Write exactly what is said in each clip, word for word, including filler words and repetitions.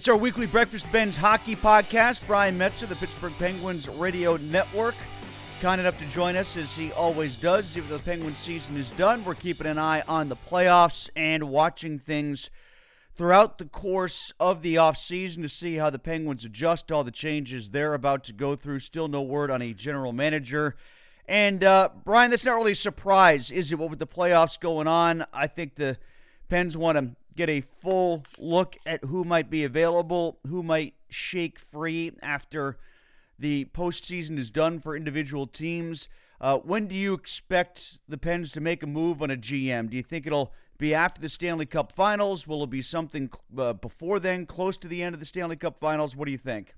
It's our weekly Breakfast Ben's hockey podcast. Brian Metzer, the Pittsburgh Penguins Radio Network, kind enough to join us as he always does. Even though the Penguins season is done, we're keeping an eye on the playoffs and watching things throughout the course of the offseason to see how the Penguins adjust to all the changes they're about to go through. Still no word on a general manager. And, uh, Brian, that's not really a surprise, is it, what with the playoffs going on? I think the Pens want to get a full look at who might be available, who might shake free after the postseason is done for individual teams. Uh, when do you expect the Pens to make a move on a G M? Do you think it'll be after the Stanley Cup Finals? Will it be something uh, before then, close to the end of the Stanley Cup Finals? What do you think?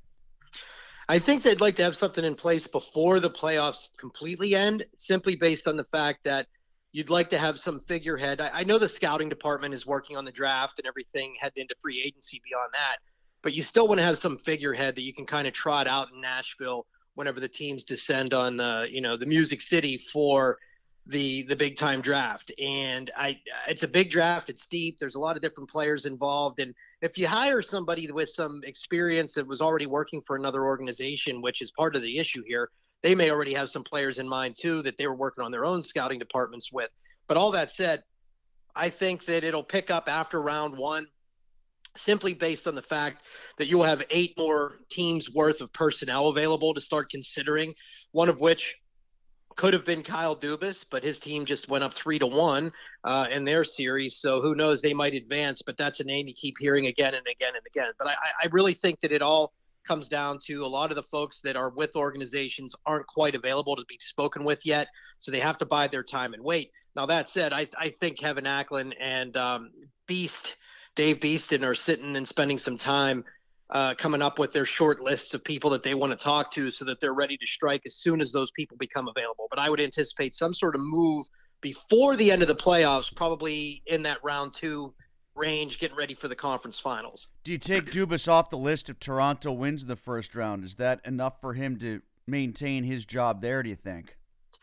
I think they'd like to have something in place before the playoffs completely end, simply based on the fact that you'd like to have some figurehead. I, I know the scouting department is working on the draft and everything heading into free agency beyond that, but you still want to have some figurehead that you can kind of trot out in Nashville whenever the teams descend on the, you know, the Music City for the the big time draft. And I it's a big draft. It's deep. There's a lot of different players involved. And if you hire somebody with some experience that was already working for another organization, which is part of the issue here, they may already have some players in mind too that they were working on their own scouting departments with. But all that said, I think that it'll pick up after round one, simply based on the fact that you will have eight more teams worth of personnel available to start considering, one of which could have been Kyle Dubas, but his team just went up three to one uh, in their series. So who knows, they might advance, but that's a name you keep hearing again and again and again. But I, I really think that it all comes down to a lot of the folks that are with organizations aren't quite available to be spoken with yet. So they have to bide their time and wait. Now, that said, I, I think Kevin Acklin and um, Beast, Dave Beeston, are sitting and spending some time uh, coming up with their short lists of people that they want to talk to so that they're ready to strike as soon as those people become available. But I would anticipate some sort of move before the end of the playoffs, probably in that round two range, getting ready for the conference finals. Do you take Dubas off the list if Toronto wins in the first round? Is that enough for him to maintain his job there, do you think?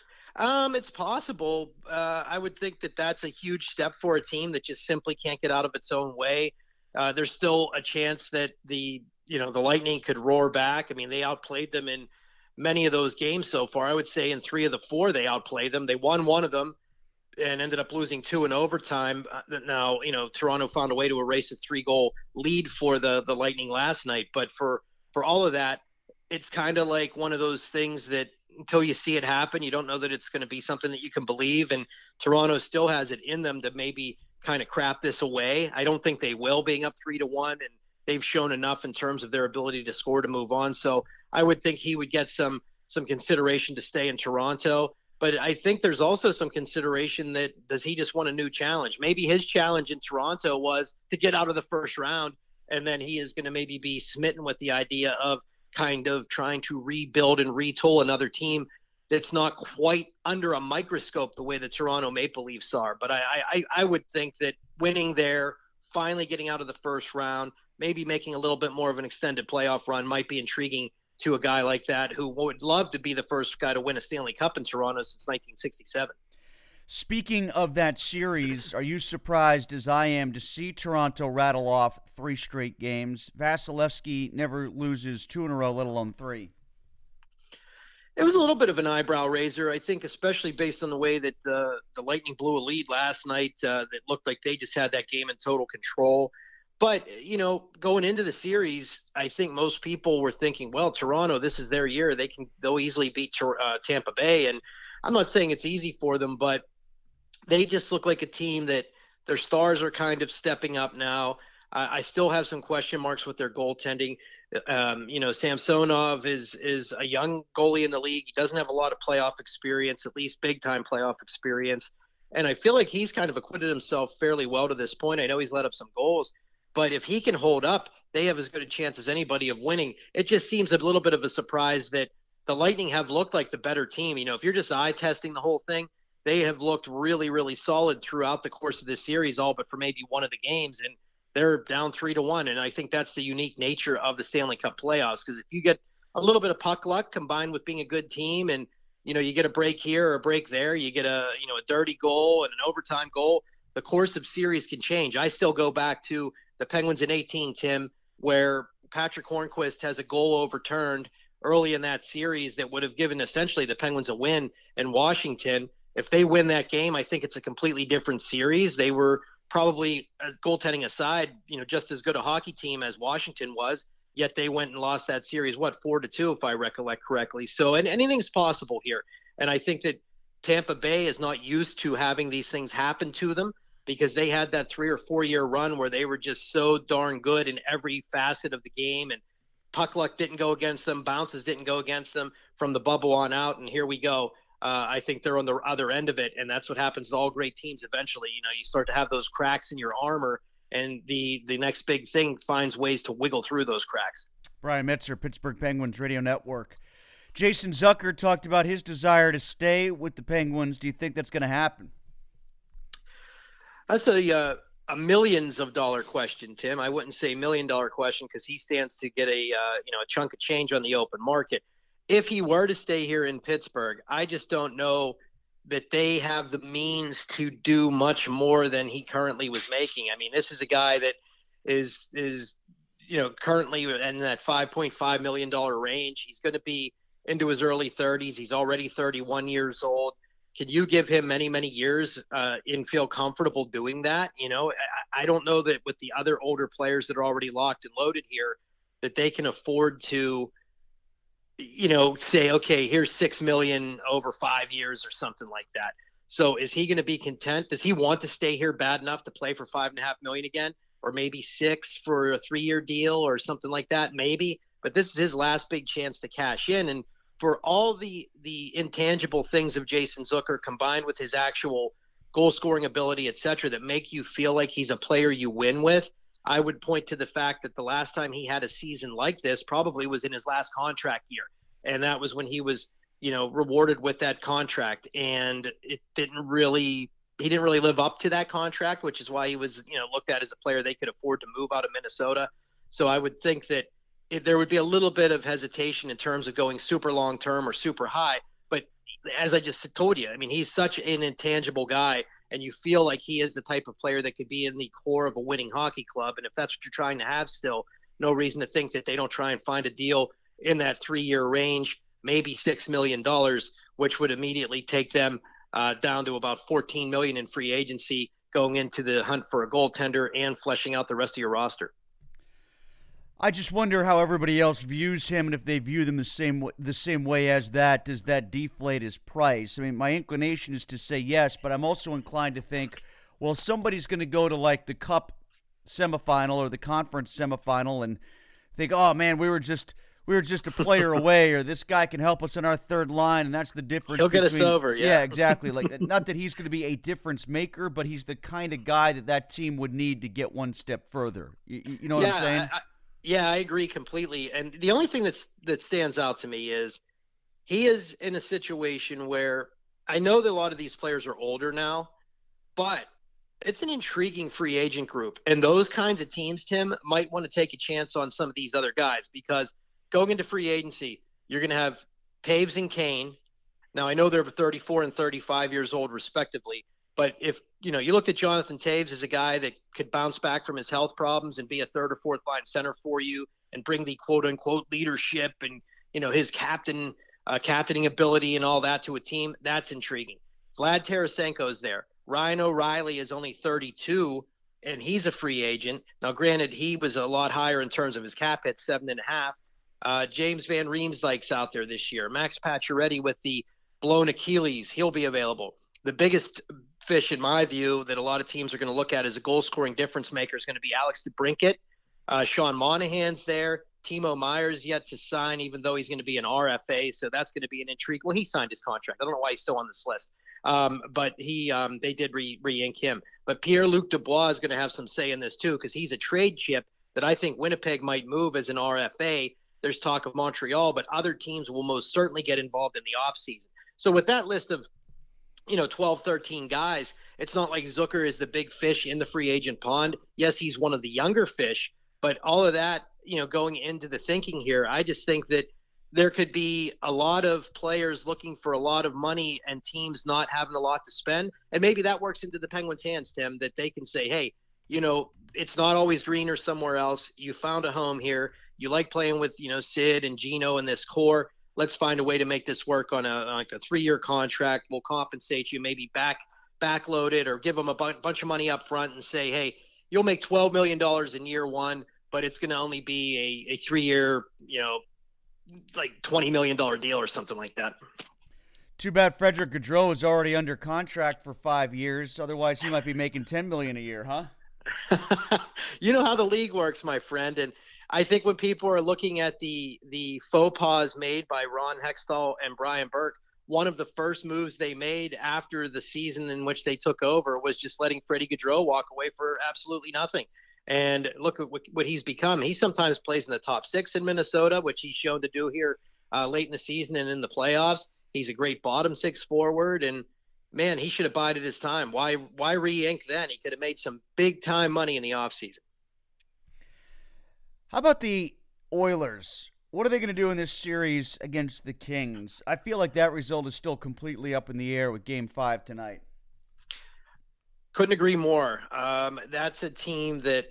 Um, it's possible. Uh, I would think that that's a huge step for a team that just simply can't get out of its own way. Uh, there's still a chance that the, you know, the Lightning could roar back. I mean, they outplayed them in many of those games so far. I would say in three of the four, they outplayed them. They won one of them and ended up losing two in overtime. Uh, now, you know, Toronto found a way to erase a three-goal lead for the the Lightning last night. But for, for all of that, it's kind of like one of those things that until you see it happen, you don't know that it's going to be something that you can believe. And Toronto still has it in them to maybe kind of crap this away. I don't think they will, being up three to one, and they've shown enough in terms of their ability to score to move on. So I would think he would get some some consideration to stay in Toronto. But I think there's also some consideration that, does he just want a new challenge? Maybe his challenge in Toronto was to get out of the first round, and then he is going to maybe be smitten with the idea of kind of trying to rebuild and retool another team that's not quite under a microscope the way the Toronto Maple Leafs are. But I, I, I would think that winning there, finally getting out of the first round, maybe making a little bit more of an extended playoff run might be intriguing to a guy like that who would love to be the first guy to win a Stanley Cup in Toronto since nineteen sixty-seven. Speaking of that series, are you surprised, as I am, to see Toronto rattle off three straight games? Vasilevsky never loses two in a row, let alone three. It was a little bit of an eyebrow raiser, I think, especially based on the way that the, the Lightning blew a lead last night. Uh, that looked like they just had that game in total control. But, you know, going into the series, I think most people were thinking, well, Toronto, this is their year. They can, they'll easily beat uh, Tampa Bay. And I'm not saying it's easy for them, but they just look like a team that their stars are kind of stepping up now. Uh, I still have some question marks with their goaltending. Um, you know, Samsonov is is a young goalie in the league. He doesn't have a lot of playoff experience, at least big-time playoff experience. And I feel like he's kind of acquitted himself fairly well to this point. I know he's let up some goals, but if he can hold up, they have as good a chance as anybody of winning. It just seems a little bit of a surprise that the Lightning have looked like the better team. You know, if you're just eye testing the whole thing, they have looked really, really solid throughout the course of this series, all but for maybe one of the games. And they're down three to one. And I think that's the unique nature of the Stanley Cup playoffs. Because if you get a little bit of puck luck combined with being a good team, and, you know, you get a break here or a break there, you get a, you know, a dirty goal and an overtime goal, the course of series can change. I still go back to the Penguins in eighteen, Tim. where Patrick Hornquist has a goal overturned early in that series that would have given essentially the Penguins a win in Washington. If they win that game, I think it's a completely different series. They were probably, uh, goaltending aside, you know, just as good a hockey team as Washington was, yet they went and lost that series, what, four to two, if I recollect correctly. So, and anything's possible here. And I think that Tampa Bay is not used to having these things happen to them, because they had that three or four year run where they were just so darn good in every facet of the game, and puck luck didn't go against them, bounces didn't go against them from the bubble on out. And here we go. Uh, I think they're on the other end of it, and that's what happens to all great teams eventually. You know, you start to have those cracks in your armor, and the the next big thing finds ways to wiggle through those cracks. Brian Metzer, Pittsburgh Penguins Radio Network. Jason Zucker talked about his desire to stay with the Penguins. Do you think that's going to happen? That's a uh, a millions of dollar question, Tim. I wouldn't say million dollar question, because he stands to get a uh, you know a chunk of change on the open market. If he were to stay here in Pittsburgh, I just don't know that they have the means to do much more than he currently was making. I mean, this is a guy that is is you know currently in that five point five million dollars range. He's going to be into his early thirties. He's already thirty-one years old. Can you give him many, many years uh, and feel comfortable doing that? You know, I, I don't know that with the other older players that are already locked and loaded here, that they can afford to, you know, say, okay, here's six million over five years or something like that. So is he going to be content? Does he want to stay here bad enough to play for five and a half million again, or maybe six for a three-year deal or something like that? Maybe, but this is his last big chance to cash in. And for all the the intangible things of Jason Zucker combined with his actual goal scoring ability, et cetera, that make you feel like he's a player you win with, I would point to the fact that the last time he had a season like this probably was in his last contract year. And that was when he was, you know, rewarded with that contract. And it didn't really, he didn't really live up to that contract, which is why he was, you know, looked at as a player they could afford to move out of Minnesota. So I would think that it, there would be a little bit of hesitation in terms of going super long term or super high. But as I just told you, I mean, he's such an intangible guy, and you feel like he is the type of player that could be in the core of a winning hockey club. And if that's what you're trying to have still, no reason to think that they don't try and find a deal in that three-year range, maybe six million dollars, which would immediately take them uh, down to about fourteen million dollars in free agency, going into the hunt for a goaltender and fleshing out the rest of your roster. I just wonder how everybody else views him, and if they view them the same the same way as that. Does that deflate his price? I mean, my inclination is to say yes, but I'm also inclined to think, well, somebody's going to go to like the Cup semifinal or the conference semifinal and think, oh man, we were just we were just a player away, or this guy can help us in our third line, and that's the difference. He'll get between, us over, yeah. Yeah, exactly. Like, not that he's going to be a difference maker, but he's the kind of guy that that team would need to get one step further. You, you know what yeah, I'm saying? I, I, yeah, I agree completely. And the only thing that's that stands out to me is he is in a situation where I know that a lot of these players are older now, but it's an intriguing free agent group. And those kinds of teams, Tim, might want to take a chance on some of these other guys, because going into free agency, you're going to have Taves and Kane. Now, I know they're thirty-four and thirty-five years old respectively, but if, you know, you looked at Jonathan Taves as a guy that could bounce back from his health problems and be a third or fourth line center for you and bring the quote unquote leadership and, you know, his captain, uh, captaining ability and all that to a team, that's intriguing. Vlad Tarasenko's there. Ryan O'Reilly is only thirty-two and he's a free agent. Now, granted, he was a lot higher in terms of his cap hit, seven and a half. Uh, James Van Riemsdyk's out there this year. Max Pacioretty with the blown Achilles, he'll be available. The biggest fish, in my view, that a lot of teams are going to look at as a goal-scoring difference maker is going to be Alex DeBrincat. Uh, Sean Monahan's there. Timo Meyer's yet to sign, even though he's going to be an R F A, so that's going to be an intrigue. Well, he signed his contract. I don't know why he's still on this list, um, but he um, they did re- re-ink him. But Pierre-Luc Dubois is going to have some say in this too, because he's a trade chip that I think Winnipeg might move as an R F A. There's talk of Montreal, but other teams will most certainly get involved in the offseason. So with that list of, you know, twelve, thirteen guys, it's not like Zucker is the big fish in the free agent pond. Yes, he's one of the younger fish, but all of that, you know, going into the thinking here, I just think that there could be a lot of players looking for a lot of money and teams not having a lot to spend. And maybe that works into the Penguins' hands, Tim, that they can say, hey, you know, it's not always greener somewhere else. You found a home here. You like playing with, you know, Sid and Gino and this core. Let's find a way to make this work on a like a three-year contract. We'll compensate you, maybe back backload it, or give them a bu- bunch of money up front and say, hey, you'll make twelve million dollars in year one, but it's going to only be a, a three-year, you know, like twenty million dollars deal or something like that. Too bad Frederick Gaudreau is already under contract for five years. Otherwise, he might be making ten million dollars a year, huh? You know how the league works, my friend. And I think when people are looking at the the faux pas made by Ron Hextall and Brian Burke, one of the first moves they made after the season in which they took over was just letting Freddie Gaudreau walk away for absolutely nothing. And look at what, what he's become. He sometimes plays in the top six in Minnesota, which he's shown to do here uh, late in the season and in the playoffs. He's a great bottom six forward, and man, he should have bided his time. Why why re-ink then? He could have made some big-time money in the offseason. How about the Oilers? What are they going to do in this series against the Kings? I feel like that result is still completely up in the air with Game five tonight. Couldn't agree more. Um, that's a team that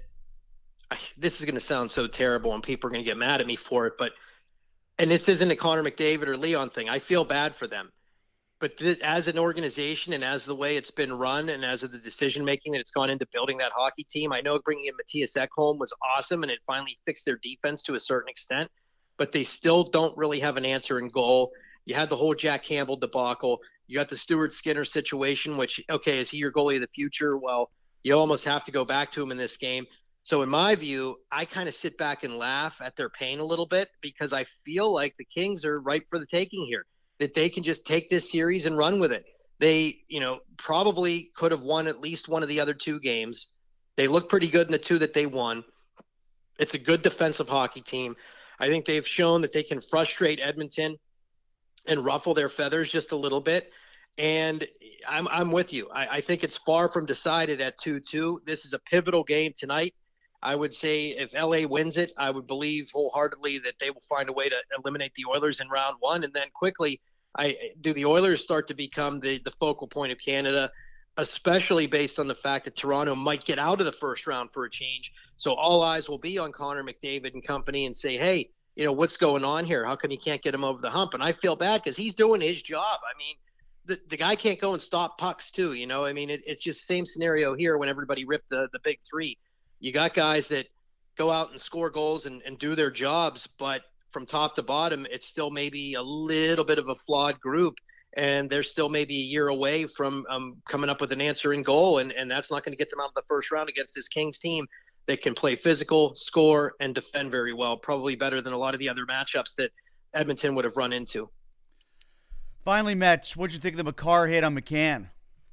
– this is going to sound so terrible and people are going to get mad at me for it, but – and this isn't a Connor McDavid or Leon thing. I feel bad for them. But th- as an organization and as the way it's been run and as of the decision-making that it's gone into building that hockey team, I know bringing in Matthias Ekholm was awesome and it finally fixed their defense to a certain extent, but they still don't really have an answer in goal. You had the whole Jack Campbell debacle. You got the Stuart Skinner situation, which, okay, is he your goalie of the future? Well, you almost have to go back to him in this game. So in my view, I kind of sit back and laugh at their pain a little bit because I feel like the Kings are ripe for the taking here, that they can just take this series and run with it. They, you know, probably could have won at least one of the other two games. They look pretty good in the two that they won. It's a good defensive hockey team. I think they've shown that they can frustrate Edmonton and ruffle their feathers just a little bit. And I'm I'm with you. I, I think it's far from decided at two two. This is a pivotal game tonight. I would say if L A wins it, I would believe wholeheartedly that they will find a way to eliminate the Oilers in round one. And then quickly, I do the Oilers start to become the, the focal point of Canada, especially based on the fact that Toronto might get out of the first round for a change. So all eyes will be on Connor McDavid and company and say, hey, you know, what's going on here? How come you can't get him over the hump? And I feel bad because he's doing his job. I mean, the, the guy can't go and stop pucks too, you know? I mean, it, it's just the same scenario here when everybody ripped the, the big three. You got guys that go out and score goals and, and do their jobs, but from top to bottom, it's still maybe a little bit of a flawed group, and they're still maybe a year away from um, coming up with an answer in goal, and, and that's not going to get them out of the first round against this Kings team that can play physical, score, and defend very well, probably better than a lot of the other matchups that Edmonton would have run into. Finally, Mets, what'd you think of the Makar hit on McCann?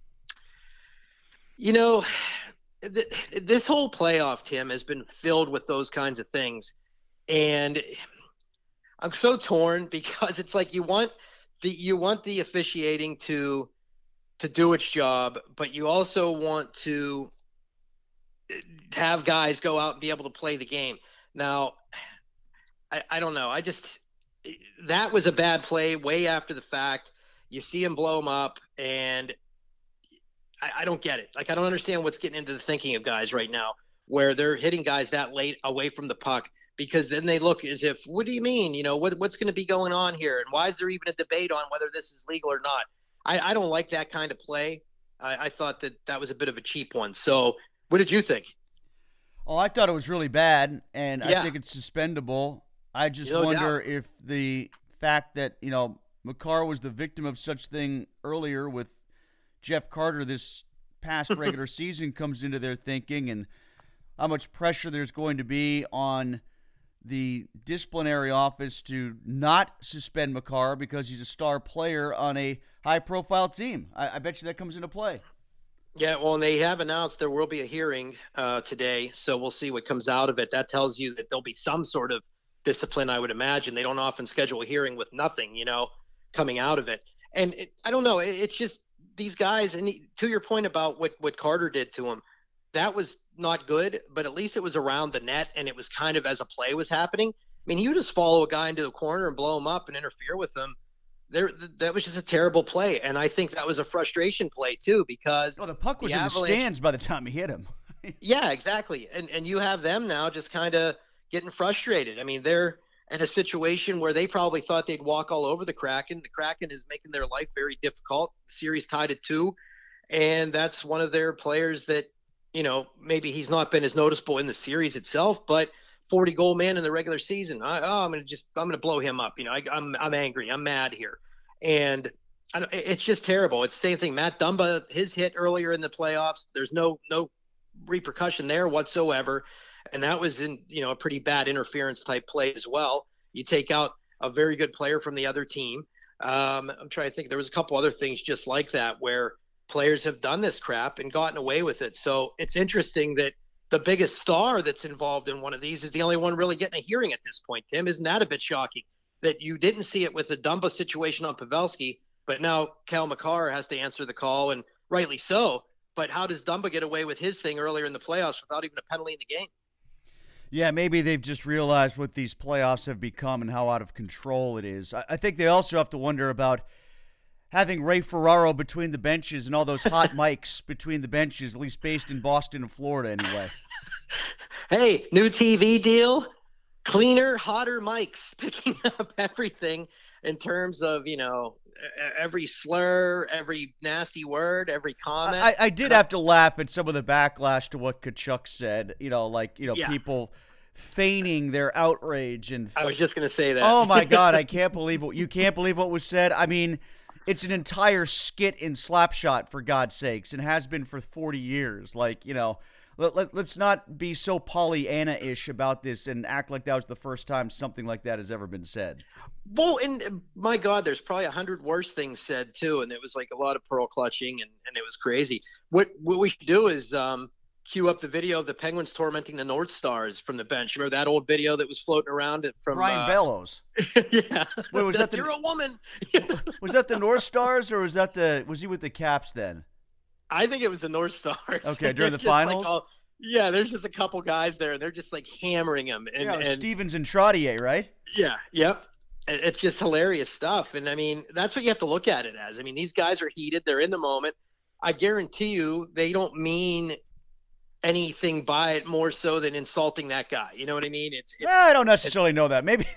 You know, this whole playoff, Tim, has been filled with those kinds of things. And I'm so torn because it's like you want the you want the officiating to to do its job, but you also want to have guys go out and be able to play the game. Now, I, I don't know. I just that was a bad play way after the fact. You see him blow him up, and I, I don't get it. Like, I don't understand what's getting into the thinking of guys right now where they're hitting guys that late away from the puck, because then they look as if, what do you mean? You know, what, what's going to be going on here? And why is there even a debate on whether this is legal or not? I, I don't like that kind of play. I, I thought that that was a bit of a cheap one. So what did you think? Oh, I thought it was really bad, and Yeah. I think it's suspendable. I just No wonder doubt. if the fact that, you know, Makar was the victim of such thing earlier with Jeff Carter this past regular season comes into their thinking, and how much pressure there's going to be on the disciplinary office to not suspend Makar because he's a star player on a high-profile team. I, I bet you that comes into play. Yeah, well, and they have announced there will be a hearing uh, today, so we'll see what comes out of it. That tells you that there'll be some sort of discipline, I would imagine. They don't often schedule a hearing with nothing, you know, coming out of it. And it, I don't know, it, it's just these guys, and he, to your point about what, what Carter did to him, that was not good, but at least it was around the net, and it was kind of as a play was happening. I mean, he would just follow a guy into the corner and blow him up and interfere with him. There, that was just a terrible play, and I think that was a frustration play too because Oh, the puck was the in Avalanche, the stands by the time he hit him. Yeah, exactly. And and you have them now just kind of getting frustrated. I mean, they're in a situation where they probably thought they'd walk all over the Kraken. The Kraken is making their life very difficult. The series tied at two, and that's one of their players that, you know, maybe he's not been as noticeable in the series itself, but forty goal man in the regular season. I, oh, I'm gonna just I'm gonna blow him up. You know, I, I'm I'm angry. I'm mad here, and I don't, it's just terrible. It's the same thing. Matt Dumba, his hit earlier in the playoffs. There's no no repercussion there whatsoever, and that was in, you know, a pretty bad interference type play as well. You take out a very good player from the other team. Um, I'm trying to think. There was a couple other things just like that where players have done this crap and gotten away with it. So it's interesting that the biggest star that's involved in one of these is the only one really getting a hearing at this point. Tim, isn't that a bit shocking that you didn't see it with the Dumba situation on Pavelski, but now Cal McCarr has to answer the call, and rightly so. But how does Dumba get away with his thing earlier in the playoffs without even a penalty in the game? Yeah, maybe they've just realized what these playoffs have become and how out of control it is. I, I think they also have to wonder about having Ray Ferraro between the benches and all those hot mics between the benches, at least based in Boston and Florida anyway. Hey, new T V deal, cleaner, hotter mics, picking up everything in terms of, you know, every slur, every nasty word, every comment. I, I did have to laugh at some of the backlash to what Tkachuk said, you know, like, you know, Yeah. people feigning their outrage. And I was just going to say that. oh, my God, I can't believe what you can't believe what was said. I mean, it's an entire skit in Slapshot, for God's sakes, and has been for forty years. Like, you know, let, let, let's not be so Pollyanna-ish about this and act like that was the first time something like that has ever been said. Well, and my God, there's probably a hundred worse things said too, and it was like a lot of pearl clutching, and, and it was crazy. What what we should do is um, cue up the video of the Penguins tormenting the North Stars from the bench. Remember that old video that was floating around from Brian uh, Bellows. yeah. Wait, was that the- You're a woman? Was that the North Stars, or was that the was he with the Caps then? I think it was the North Stars. Okay, during the Just like finals? all- yeah, there's just a couple guys there, and they're just like hammering him. And, Yeah, it was and Stevens and Trottier, right? yeah, yep. It- It's just hilarious stuff. And I mean, that's what you have to look at it as. I mean, these guys are heated. They're in the moment. I guarantee you they don't mean anything by it more so than insulting that guy. You know what I mean? It's, it's I don't necessarily know that. Maybe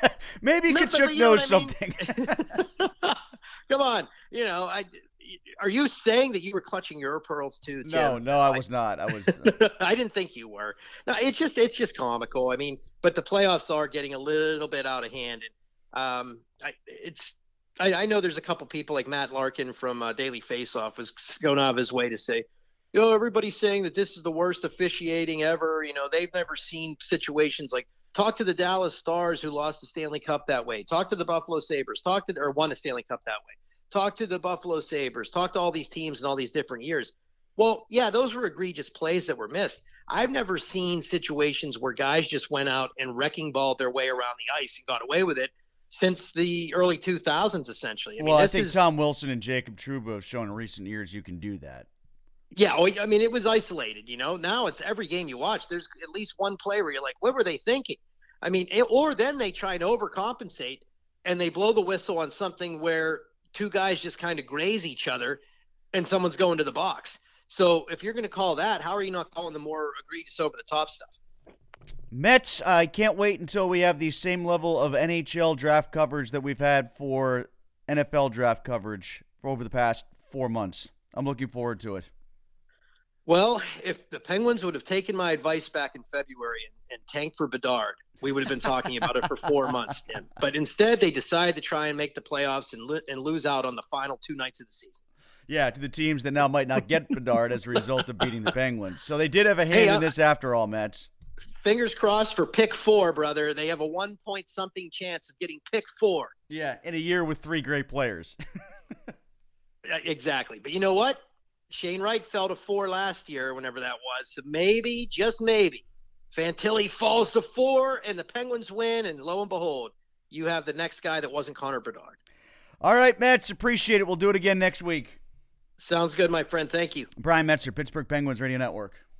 maybe No, but Tkachuk you know knows what I mean? something. Come on. You know, I are you saying that you were clutching your pearls too, Tim? No, no, I was not. I was. I didn't think you were. No, it's just it's just comical. I mean, but the playoffs are getting a little bit out of hand, and um, I, it's I, I know there's a couple people like Matt Larkin from uh, Daily Faceoff was going out of his way to say, you know, everybody's saying that this is the worst officiating ever. You know, they've never seen situations like. Talk to the Dallas Stars who lost the Stanley Cup that way. Talk to the Buffalo Sabres. Talk to or won a Stanley Cup that way. Talk to the Buffalo Sabres. Talk to all these teams in all these different years. Well, yeah, those were egregious plays that were missed. I've never seen situations where guys just went out and wrecking balled their way around the ice and got away with it since the early two thousands, essentially. I well, mean, I this think is, Tom Wilson and Jacob Trouba have shown in recent years you can do that. Yeah, oh, I mean, it was isolated, you know. Now it's every game you watch. There's at least one play where you're like, what were they thinking? I mean, it, or then they try and overcompensate and they blow the whistle on something where two guys just kind of graze each other and someone's going to the box. So if you're going to call that, how are you not calling the more egregious over the top stuff? Mets, I can't wait until we have the same level of N H L draft coverage that we've had for N F L draft coverage for over the past four months. I'm looking forward to it. Well, if the Penguins would have taken my advice back in February and, and tanked for Bedard, we would have been talking about it for four months, Tim. But instead, they decided to try and make the playoffs and, lo- and lose out on the final two nights of the season. Yeah, to the teams that now might not get Bedard as a result of beating the Penguins. So they did have a hand Hey, uh, in this after all, Mets. Fingers crossed for pick four, brother. They have a one point something chance of getting pick four. Yeah, in a year with three great players. Uh, Exactly. But you know what? Shane Wright fell to four last year, whenever that was. So maybe, just maybe, Fantilli falls to four and the Penguins win, and lo and behold, you have the next guy that wasn't Connor Bedard. All right, Mets, appreciate it. We'll do it again next week. Sounds good, my friend. Thank you. Brian Metzer, Pittsburgh Penguins Radio Network.